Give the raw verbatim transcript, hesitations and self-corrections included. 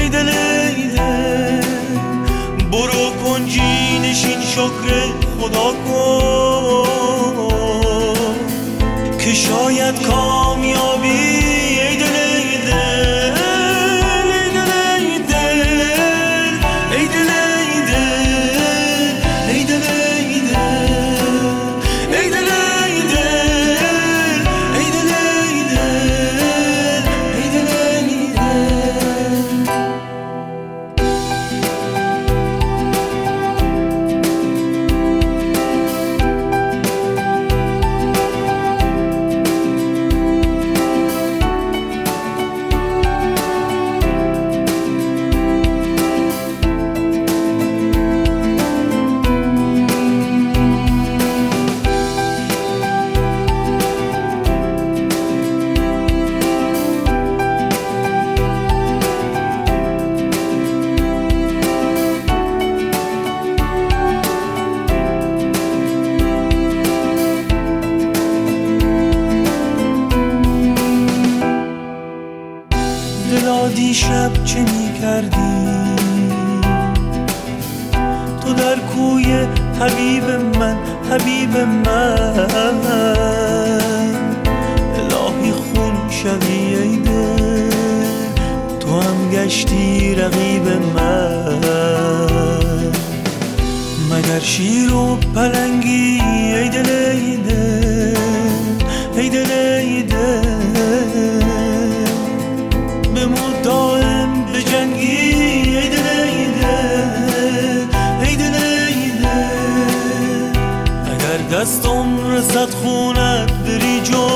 ای دل ای دل، برو کنجی نشین شکر خدا کن که شاید کامیابی. ای دل ای دل، ای دل ای دل، ای دل ای دل، ای دل ای دل، ای دل ای دل، ای دل ای دل، ای دل ای دل. دلا دیشب چه می کردی تو در کوی حبیب من، حبیب من؟ الهی خون شوی ای دل، تو هم گشتی رقیب من. مگر شیر و پلنگی ای دل ای دل، ای دل ای دل، بمون دائم به جنگی. ای دل ای دل، ای دل ای دل، اگر دستم رسد خونت بری جو